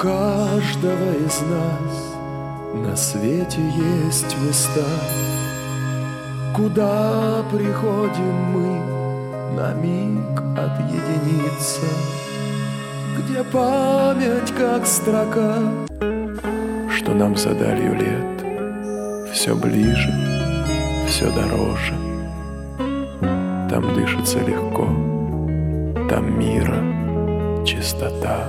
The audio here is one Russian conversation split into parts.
каждого из нас на свете есть места, куда приходим мы на миг отъединиться, где память как строка, что нам за далью лет все ближе, все дороже. Там дышится легко, там мира чистота.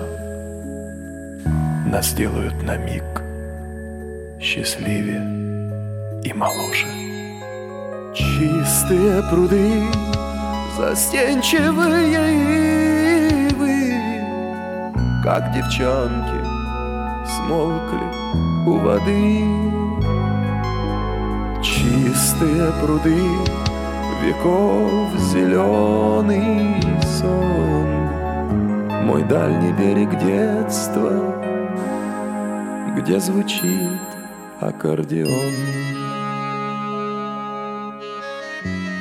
Нас делают на миг счастливее и моложе. Чистые пруды, застенчивые ивы, как девчонки, смолкли у воды. Чистые пруды, веков зеленый сон, мой дальний берег детства, где звучит аккордеон.